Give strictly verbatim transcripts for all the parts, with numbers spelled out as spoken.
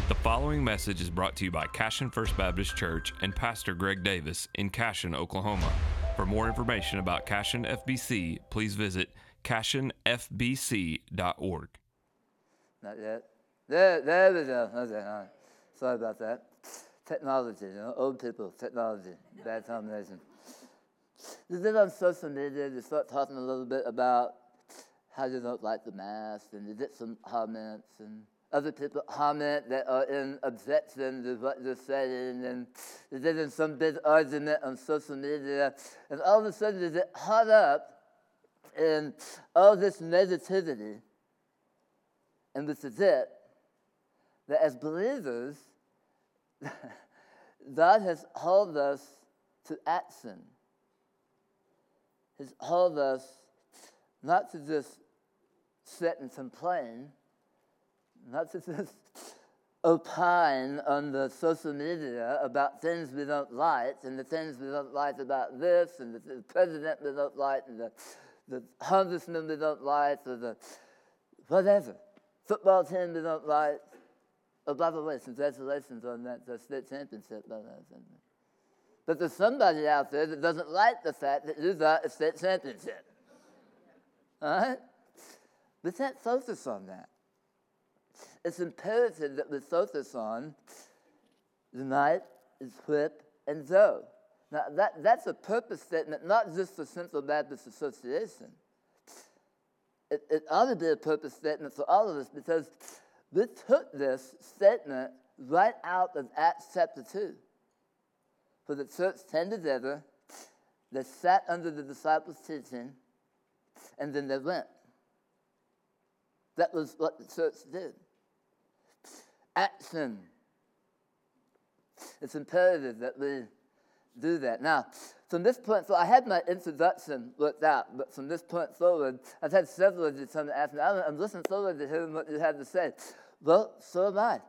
The following message is brought to you by Cashion First Baptist Church and Pastor Greg Davis in Cashion, Oklahoma. For more information about Cashion F B C, please visit cashion f b c dot org. Not yet. There, there we go. Okay, all right. Sorry about that. Technology, you know, old people, technology, bad combination. You did on social media, you start talking a little bit about how you don't like the mask, and you get some comments, and other people comment that are in objection to what you're saying, and you get in some big argument on social media, and all of a sudden you get caught up in all this negativity, and we forget that as believers, God has called us to action. He's called us not to just sit and complain, not to just opine on the social media about things we don't like, and the things we don't like about this, and the, the president we don't like, and the, the congressman we don't like, or the whatever, football team we don't like. Oh, by the way, congratulations on that uh, state championship. But there's somebody out there that doesn't like the fact that you got a state championship. All right? We can't focus on that. It's imperative that we focus on unite, equip, and go. Now, that, that's a purpose statement, not just for Central Baptist Association. It, it ought to be a purpose statement for all of us, because we took this statement right out of Acts chapter two. For the church came together, they sat under the disciples' teaching, and then they went. That was what the church did. Action. It's imperative that we do that. Now, from this point forward, I had my introduction worked out, but from this point forward, I've had several of you come to ask me, I'm listening forward to hearing what you have to say. Well, so am I.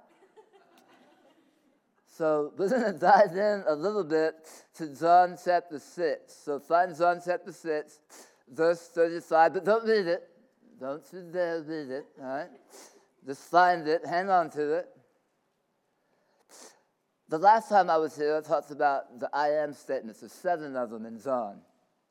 So we're going to dive in a little bit to John chapter six. So find John chapter six, verse thirty-five, but don't read it. Don't you dare read it, all right? Just find it, hang on to it. The last time I was here, I talked about the I am statements. There's seven of them in John.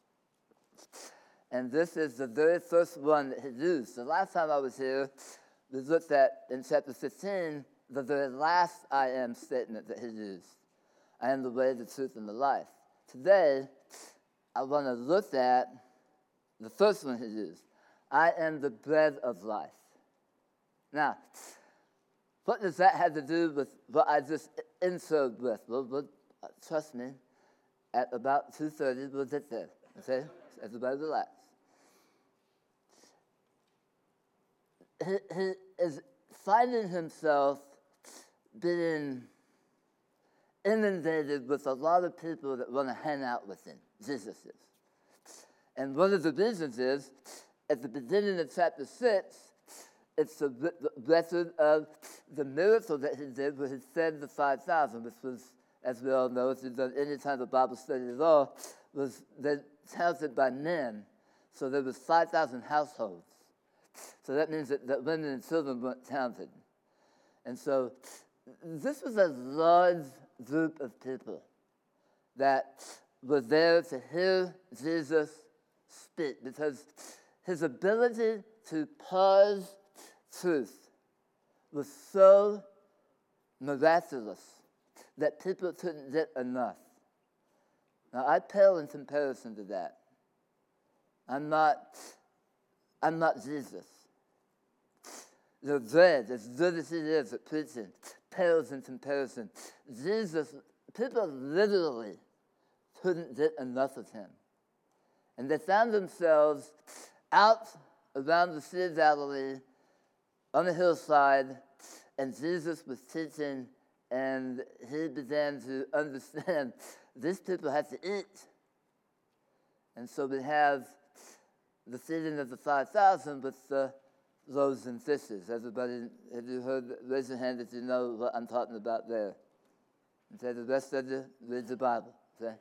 And this is the very first one that he used. The last time I was here, we looked at, in chapter fifteen, the very last I am statement that he used. I am the way, the truth, and the life. Today, I want to look at the first one he used. I am the bread of life. Now, what does that have to do with what I just inserted with? Well, well, trust me, at about two thirty, we'll get there, okay? Everybody relax. He, he is finding himself being inundated with a lot of people that want to hang out with him, Jesus is. And one of the reasons is, at the beginning of chapter six, it's a record of the miracle that he did where he fed the five thousand, which was, as we all know, if you've done any kind of Bible study at all, was then counted by men. So there was five thousand households. So that means that, that women and children weren't counted. And so this was a large group of people that were there to hear Jesus speak, because his ability to pause truth was so miraculous that people couldn't get enough. Now, I pale in comparison to that. I'm not, I'm not Jesus. The bread, as good as he is at preaching, pales in comparison. Jesus, people literally couldn't get enough of him. And they found themselves out around the Sea of Galilee, on the hillside, and Jesus was teaching, and he began to understand these people have to eat. And so we have the feeding of the five thousand with the loaves and fishes. Everybody, have you heard, raise your hand if you know what I'm talking about there. Okay, the rest of you, read the Bible, okay?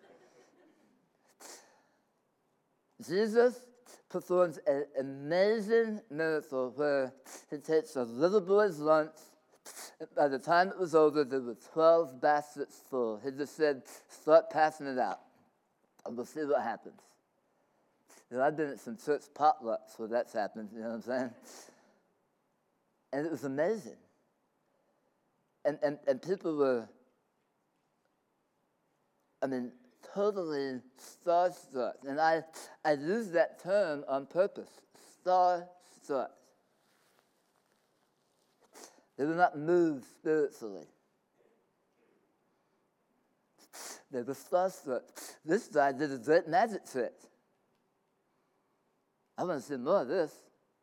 Jesus performs an amazing miracle where he takes a little boy's lunch, By the time it was over, there were twelve baskets full. He just said, start passing it out, and we'll see what happens. You know, I've been at some church potlucks where that's happened, you know what I'm saying? And it was amazing. And, and, and people were, I mean, totally starstruck. And I, I use that term on purpose, starstruck. They were not moved spiritually. They were starstruck. This guy did a great magic trick. I want to see more of this.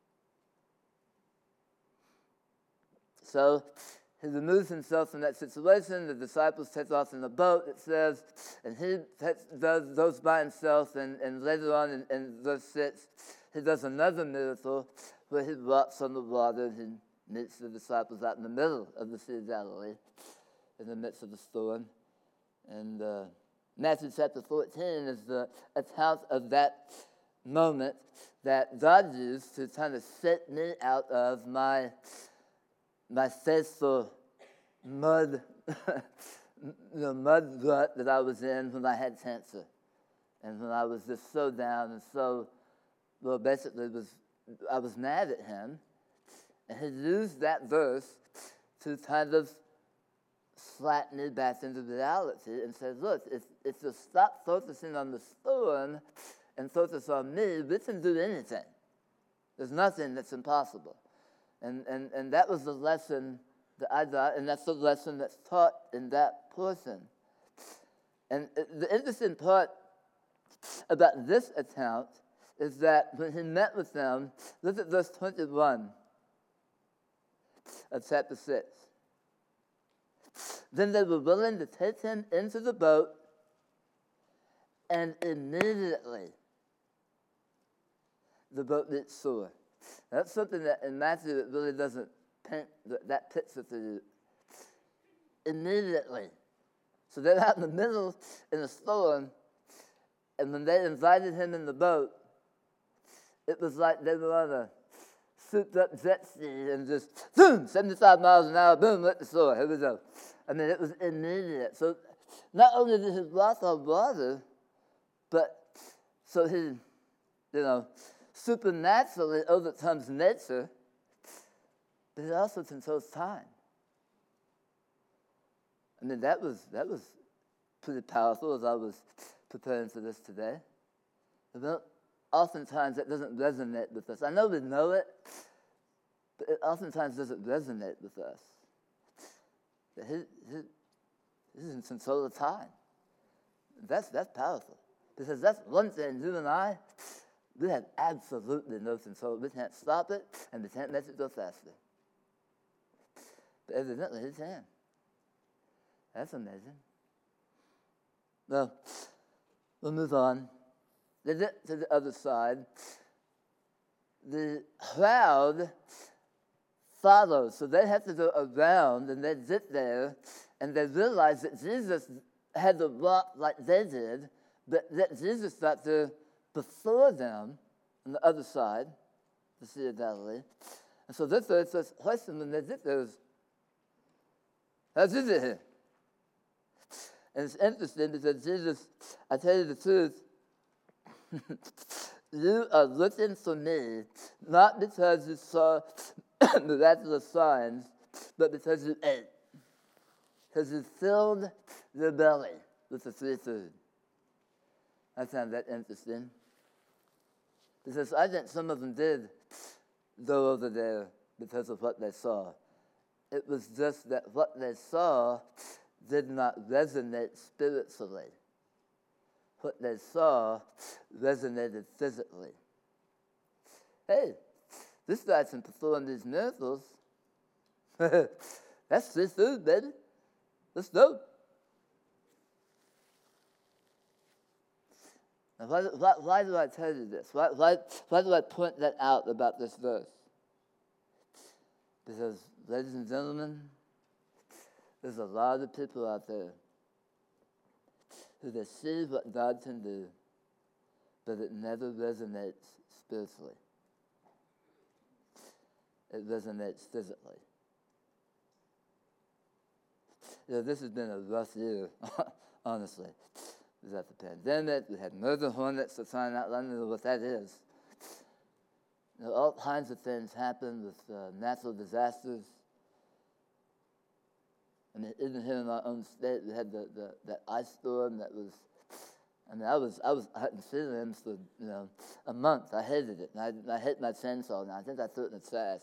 So he removes himself from that situation. The disciples take off in the boat, it says, and he takes, does, goes by himself. And, and later on in, in verse six, he does another miracle where he walks on the water and he meets the disciples out in the middle of the Sea of Galilee, in the midst of the storm. And uh, Matthew chapter fourteen is the account of that moment that God used to kind of set me out of my my faithful mud, the mud rut that I was in when I had cancer, and when I was just so down and so, well, basically was I was mad at him, and he used that verse to kind of slap me back into reality and said, look, if, if you stop focusing on the storm and focus on me, we can do anything. There's nothing that's impossible. And, and, and that was the lesson that I got, and that's the lesson that's taught in that portion. And the interesting part about this account is that when he met with them, look at verse twenty-one of chapter six. Then they were willing to take him into the boat, and immediately the boat reached shore. That's something that in Matthew it really doesn't paint that picture for you. Immediately. So they're out in the middle in a storm, and when they invited him in the boat, it was like they were on a souped up jet ski and just, boom, seventy-five miles an hour, boom, let the shore, here we go. I mean, it was immediate. So not only did he walk on water, but so he, you know, supernaturally overcomes nature, but it also controls time. I mean, that was that was pretty powerful as I was preparing for this today. But oftentimes that doesn't resonate with us. I know we know it, but it oftentimes doesn't resonate with us. That he, he, he's in control of time. That's that's powerful. Because that's one thing you and I, we have absolutely no control. We can't stop it, and we can't make it go faster. But evidently he can. That's amazing. Well, we'll move on. They get to the other side. The crowd follows, so they have to go around, and they get there, and they realize that Jesus had to walk like they did, but that Jesus got there before them on the other side, the Sea of Galilee. And so this verse says, question when they get there is, how's Jesus here? And it's interesting because Jesus, I tell you the truth, you are looking for me, not because you saw miraculous signs, but because you ate. Because you filled your belly with the free food. I found that interesting. Because I think some of them did go over there because of what they saw. It was just that what they saw did not resonate spiritually. What they saw resonated physically. Hey, this guy can perform these miracles. That's free food, baby. Let's go. Now, why, why, why do I tell you this? Why, why, why do I point that out about this verse? Because, ladies and gentlemen, there's a lot of people out there who they see what God can do, but it never resonates spiritually. It resonates physically. you know, this has been a rough year, honestly. We had the pandemic, we had murder hornets, so finding out, I don't know what that is. You know, all kinds of things happen with uh, natural disasters. I mean, even here in our own state, we had the, the that ice storm that was. I mean, I was I was hunting feelings for you know a month. I hated it, and I I hate my chainsaw now. I think I threw it in the trash.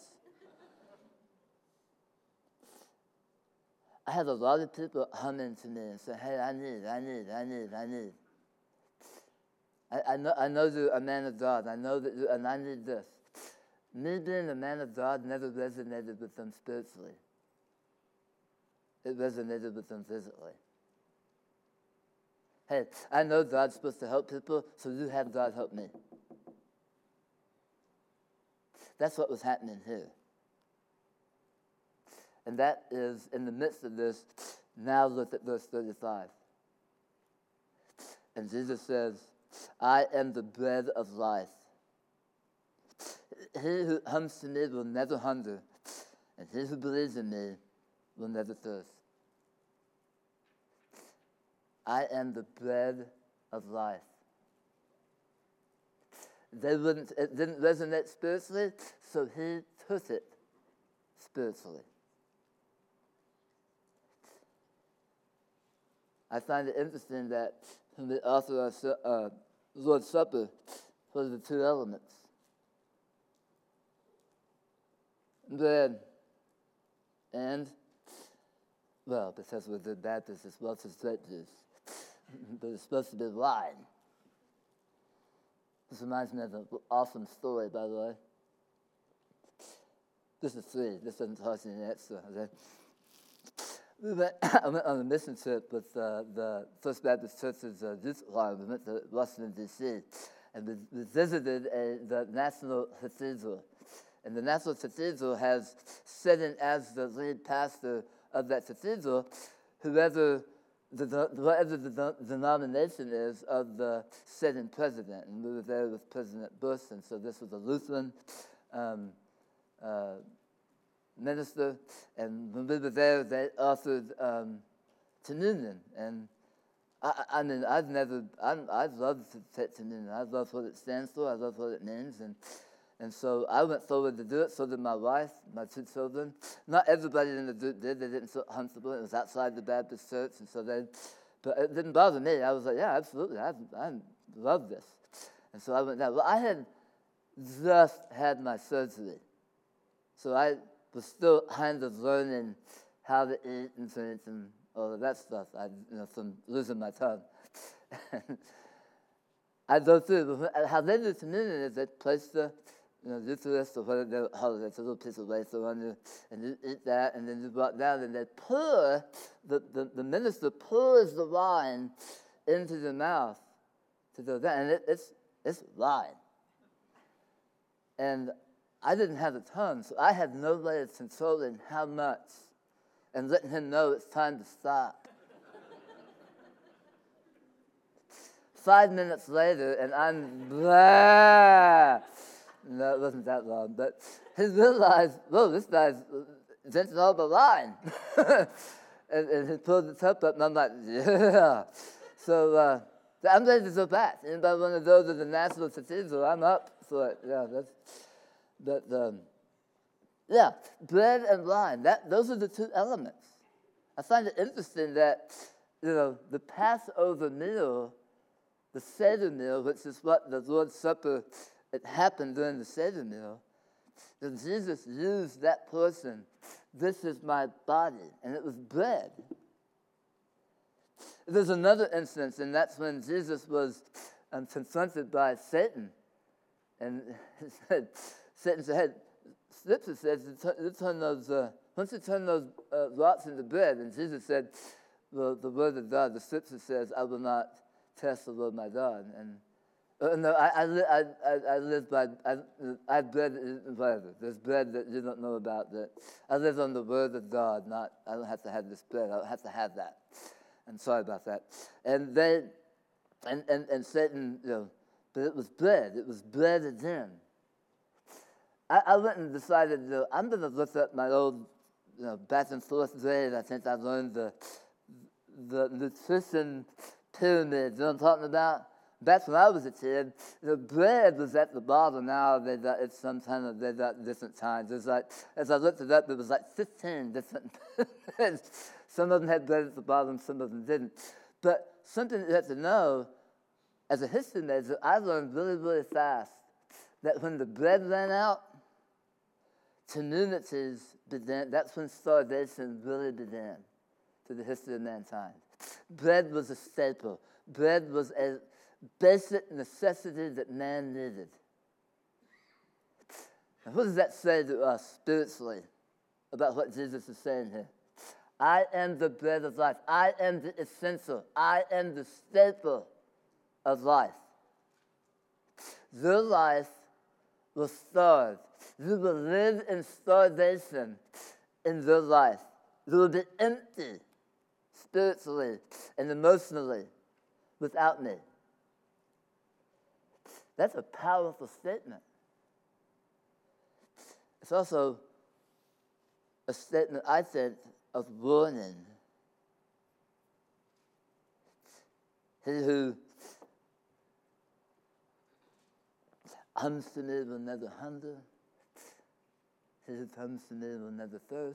I had a lot of people humming to me and say, "Hey, I need, I need, I need, I need." I, I know I know you're a man of God. I know that, and I need this. Me being a man of God never resonated with them spiritually. It resonated with them physically. Hey, I know God's supposed to help people, so you have God help me. That's what was happening here. And that is, in the midst of this, now look at verse thirty-five. And Jesus says, I am the bread of life. He who comes to me will never hunger, and he who believes in me will never thirst. I am the bread of life. They wouldn't, it didn't resonate spiritually, so he took it spiritually. I find it interesting that when we offer our uh, Lord's Supper, what are the two elements? Bread and, well, because we're the Baptists, it's well as grape juice. But it's supposed to be wine. This reminds me of an awesome story, by the way. This is three. This doesn't cost any extra. Okay? We went, I went on a mission trip with uh, the First Baptist Church's uh, youth choir. We went to Washington, D C, and we, we visited a, the National Cathedral. And the National Cathedral has sitting as the lead pastor of that cathedral, whoever the, the, whatever the, the denomination is of the sitting president. And we were there with President Bush, and so this was a Lutheran um, uh, minister. And when we were there, they offered um, communion. And I, I mean, I've never, I'm, I'd love to take communion. I love what it stands for. I love what it means. And And so I went forward to do it, so did my wife, my two children. Not everybody in the group did. They didn't feel comfortable. It was outside the Baptist church, and so they, but it didn't bother me. I was like, yeah, absolutely. I, I love this. And so I went down. Well, I had just had my surgery. So I was still kind of learning how to eat and drink and all of that stuff. I, you know, from losing my tongue. I go through, how they do communion is they place the, you know, Eucharist or whatever they call it. It's a little piece of wafer on you, and you eat that, and then you walk down, and they pour, the, the, the minister pours the wine into your mouth to go down, and it, it's, it's wine. And I didn't have a tongue, so I had no way of controlling how much and letting him know it's time to stop. Five minutes later, and I'm blah. No, it wasn't that long, but he realized, whoa, this guy's drinking all the wine. and, and he pulled the cup up, and I'm like, yeah. So uh, I'm ready to go back. Anybody want to go to the National Cathedral? I'm up for it. Yeah, that's, but, um, yeah, bread and wine, that, those are the two elements. I find it interesting that, you know, the Passover meal, the Seder meal, which is what the Lord's Supper, it happened during the Seder meal, that Jesus used that portion, this is my body, and it was bread. There's another instance, and that's when Jesus was um, confronted by Satan. And he said, Satan said, hey, Scripture says, you turn those, uh, once you turn those uh, rocks into bread, and Jesus said, well, the word of God, the Scripture says, I will not test the Lord my God. And uh, no, I I, li- I I I live by I I have bread, whatever. There's bread that you don't know about. That I live on the word of God. Not I don't have to have this bread. I don't have to have that. I'm sorry about that. And they and and and Satan, you know, but it was bread. It was bread again. I, I went and decided, you know, I'm going to look up my old you know, back in fourth grade, I think I learned the the nutrition pyramid. You know what I'm talking about? Back when I was a kid, the bread was at the bottom. Now they got it's some kind of they got different kinds. There's like as I looked it up, there was like fifteen different. Some of them had bread at the bottom, some of them didn't. But something you have to know, as a history major, I learned really, really fast that when the bread ran out, communities began. That's when starvation really began to the history of mankind. Bread was a staple. Bread was a basic necessity that man needed. And what does that say to us spiritually about what Jesus is saying here? I am the bread of life. I am the essential. I am the staple of life. Your life will starve. You will live in starvation in your life. You will be empty spiritually and emotionally without me. That's a powerful statement. It's also a statement, I think, of warning. He who comes to me will never hunger. He who comes to me will never thirst.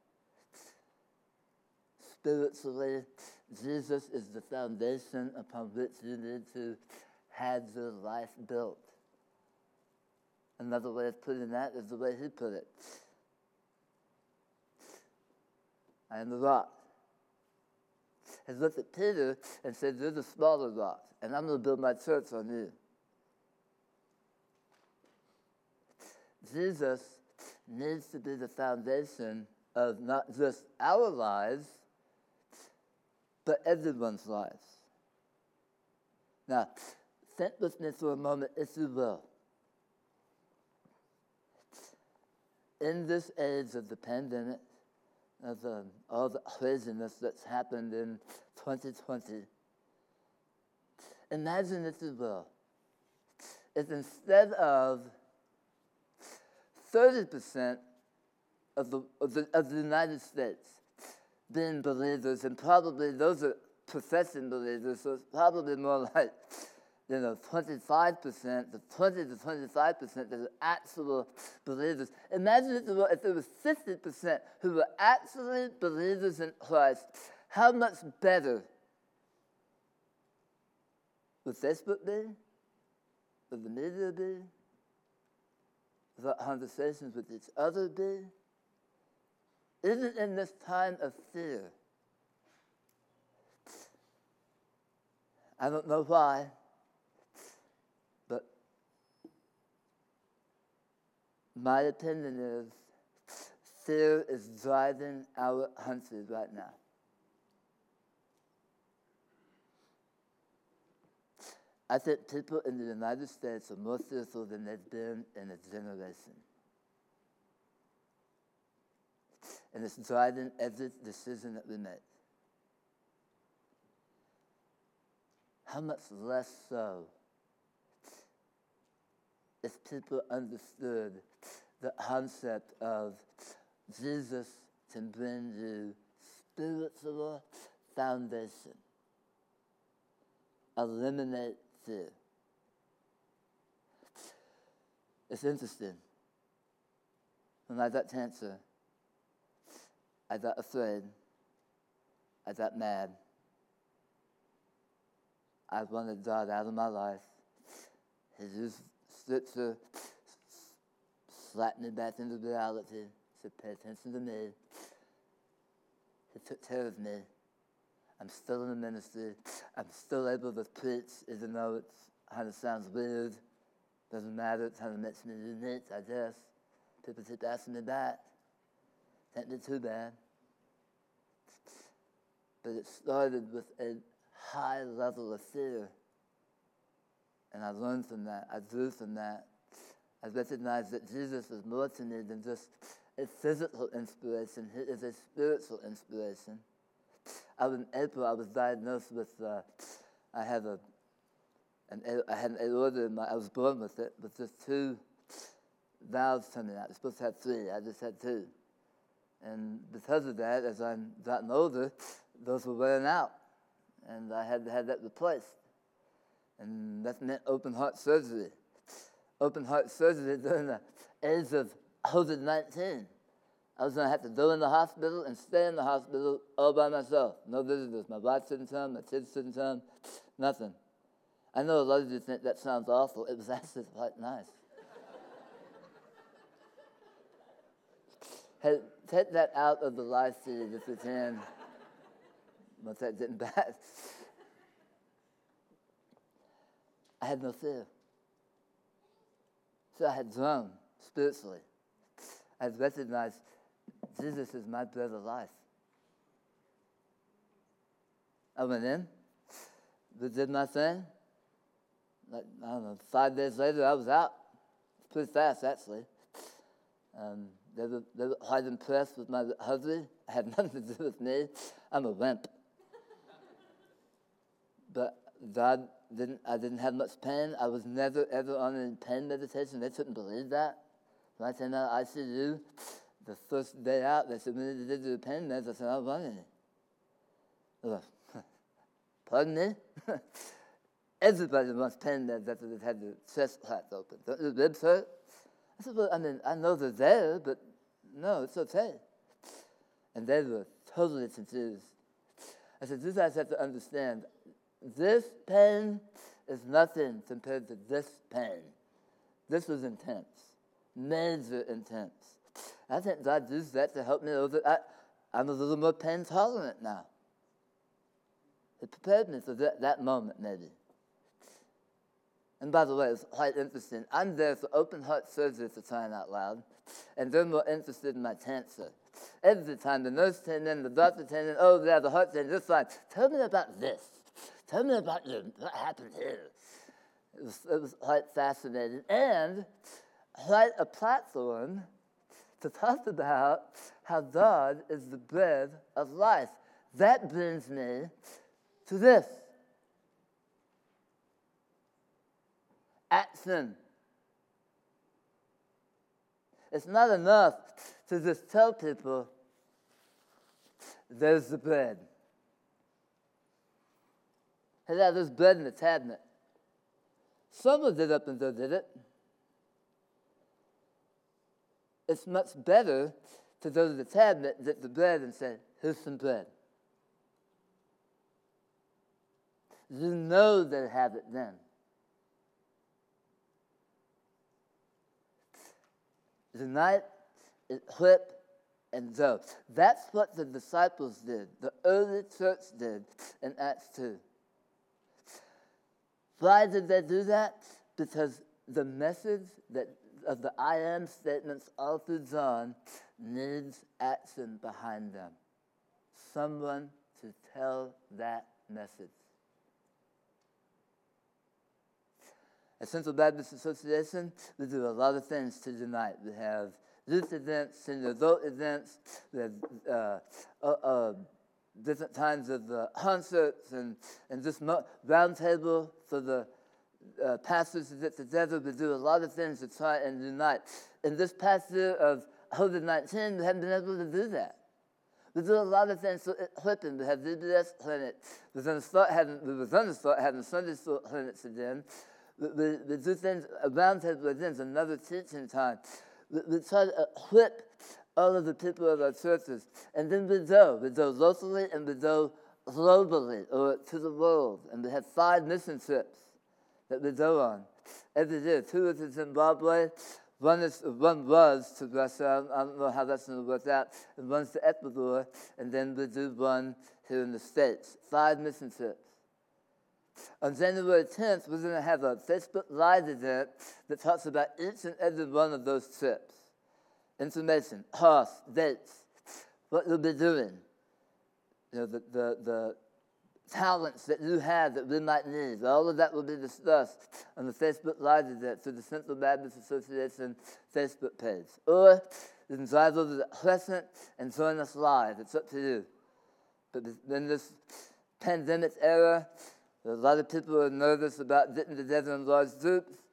Spiritually, Jesus is the foundation upon which you need to have your life built. Another way of putting that is the way he put it. I am the rock. He looked at Peter and said, you're the smaller rock, and I'm going to build my church on you. Jesus needs to be the foundation of not just our lives, but everyone's lives. Now, think with me for a moment, if you will. In this age of the pandemic, of um, all the craziness that's happened in twenty twenty, imagine, if you will, if instead of thirty percent of the, of the of the United States being believers, and probably those are professing believers, so it's probably more like, you know, twenty-five percent, the twenty to twenty-five percent that are actual believers. Imagine if there, were, if there was fifty percent who were actually believers in Christ. How much better would Facebook be? Would the media be? Would our conversations with each other be? Even in this time of fear, I don't know why, but my opinion is fear is driving our country right now. I think people in the United States are more fearful than they've been in a generation. And it's driving every decision that we make. How much less so if people understood the concept of Jesus can bring you spiritual foundation. Eliminate fear. It's interesting. When I got cancer, I got afraid. I got mad. I wanted God out of my life. He used scripture, slapped me back into reality, said, pay attention to me. He took care of me. I'm still in the ministry. I'm still able to preach, even though it kind of sounds weird. Doesn't matter. It kind of makes me unique, I guess. People keep asking me back. Can't be too bad. But it started with a high level of fear. And I learned from that. I grew from that. I recognized that Jesus was more to me than just a physical inspiration. He is a spiritual inspiration. I was in April, I was diagnosed with, uh, I have a, an, I had an aorta in my, I was born with it, with just two valves coming out. I was supposed to have three, I just had two. And because of that, as I'm gotten older, those were wearing out. And I had to have that replaced. And that meant open heart surgery. Open heart surgery during the age of COVID nineteen. I was going to have to go in the hospital and stay in the hospital all by myself. No visitors. My wife shouldn't come. My kids shouldn't come. Nothing. I know a lot of you think that sounds awful. It was actually quite nice. Hey, take that out of the live feed if you can. Once that didn't bad. I had no fear. So I had grown spiritually. I had recognized Jesus is my bread of life. I went in, did my thing. Like, I don't know, five days later, I was out. Pretty fast, actually. Um, they, were, they were quite impressed with my recovery. It had nothing to do with me. I'm a wimp. But God didn't, I didn't have much pain. I was never, ever on any pain meditation. They couldn't believe that. When I came out of I C U, the first day out, they said, we need to do the pain meds. I said, I don't want any. They were like, pardon me? Everybody wants pain meds after they've had their chest cracked open. Don't your ribs hurt? I said, well, I mean, I know they're there, but no, it's okay. And they were totally confused. I said, you guys have to understand, this pain is nothing compared to this pain. This was intense, major intense. I think God used that to help me over. I, I'm a little more pain tolerant now. It prepared me for that, that moment, maybe. And by the way, it's quite interesting. I'm there for open heart surgery, for crying out loud, and they're more interested in my cancer. Every time the nurse came in, the doctor came in, oh, yeah, the heart's in this line. Tell me about this. Tell me about your, what happened here. It was, it was quite fascinating. And quite a platform to talk about how God is the bread of life. That brings me to this. Action. It's not enough to just tell people, there's the bread. Hey, yeah, there's bread in the cabinet. Someone did up and go did it. It's much better to go to the cabinet, get the bread, and say, here's some bread. You know they have it then. Tonight, it whip and go. That's what the disciples did, the early church did in Acts two. Why did they do that? Because the message that of the I am statements all through John needs action behind them. Someone to tell that message. At Central Baptist Association, we do a lot of things to unite. We have youth events, senior adult events, we have uh, uh, uh, different kinds of uh, concerts and, and just mo- round table for the uh, pastors to get together. We do a lot of things to try and unite. In this past year of COVID nineteen, we haven't been able to do that. We do a lot of things. So it happened. We have D B S clinics. We're going to start having, we were going to start having Sunday school clinics again. We, we do things, a roundtable events, another teaching time. We, we try to equip all of the people of our churches. And then we go. We go locally and we go globally or to the world. And we have five mission trips that we go on every year. Two are to Zimbabwe. One, is, one was to Russia. I don't know how that's going to work out. And one's to Ecuador. And then we do one here in the States. Five mission trips. On January tenth, we're going to have a Facebook Live event that talks about each and every one of those trips. Information, cost, dates, what you'll be doing, you know, the, the, the talents that you have that we might need. All of that will be discussed on the Facebook Live event through the Central Baptist Association Facebook page. Or you can drive over to Crescent and join us live. It's up to you. But in this pandemic era, a lot of people are nervous about getting together in large groups.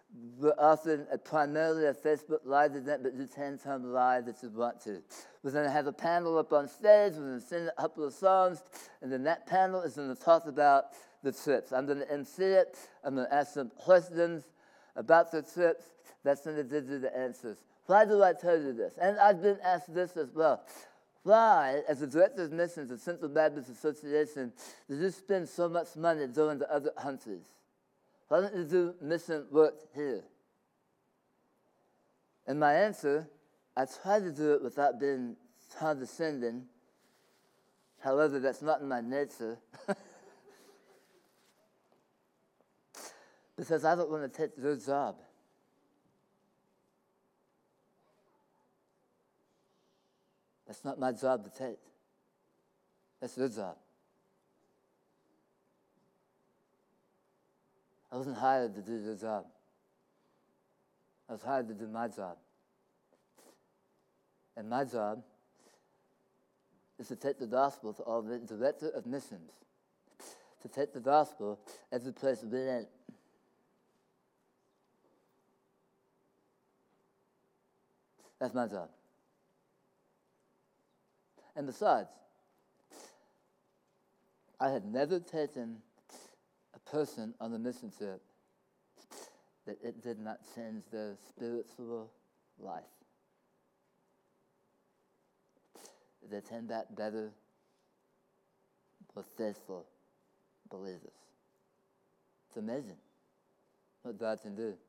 we're often a, primarily a Facebook Live event, but you can come live if you want to. We're going to have a panel up on stage. We're going to sing a couple of songs, and then that panel is going to talk about the trips. I'm going to emcee it. I'm going to ask some questions about the trips. That's going to give you the answers. Why do I tell you this? And I've been asked this as well. Why, as the Director of Missions of Central Baptist Association, do you spend so much money going to other countries? Why don't you do mission work here? And my answer, I try to do it without being condescending. However, that's not in my nature. Because I don't want to take your job. That's not my job to take. That's your job. I wasn't hired to do your job. I was hired to do my job. And my job is to take the gospel to all the Director of Missions, to take the gospel every place we're in. That's my job. And besides, I had never taken a person on a mission trip that it did not change their spiritual life. They turned back better, more faithful believers. It's amazing what God can do.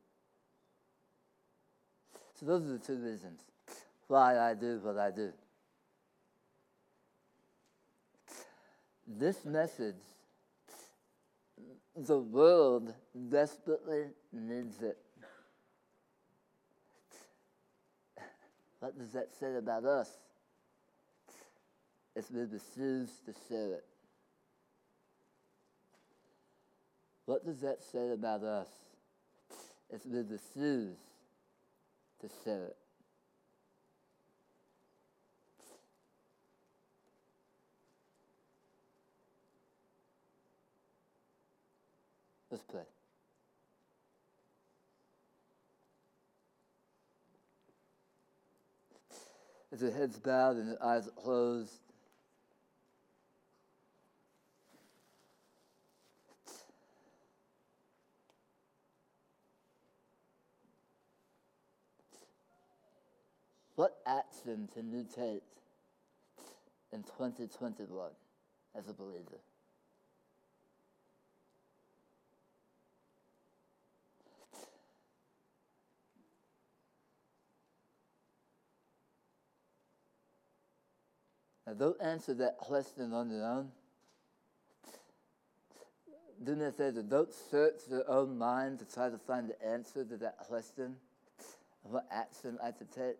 So those are the two reasons why I do what I do. This message, the world desperately needs it. What does that say about us? If we refuse to share it. What does that say about us if we refuse to share it? Let's pray. As your heads bowed and your eyes closed, what action can you take in twenty twenty-one as a believer? Now, don't answer that question on your own. Do me a favor, don't search your own mind to try to find the answer to that question of what action I should take.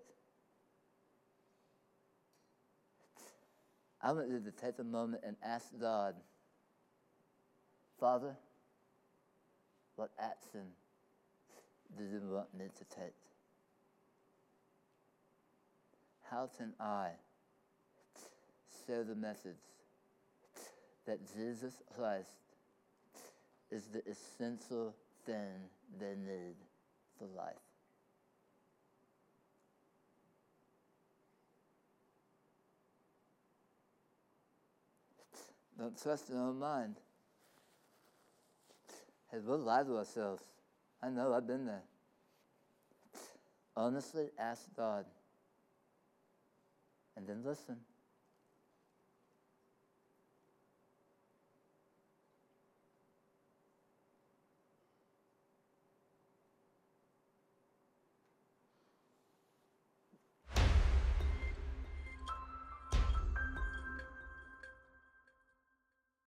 I want you to take a moment and ask God, Father, what action do you want me to take? How can I share the message that Jesus Christ is the essential thing they need for life? Don't trust your own mind. Hey, we'll lie to ourselves. I know, I've been there. Honestly, ask God. And then listen.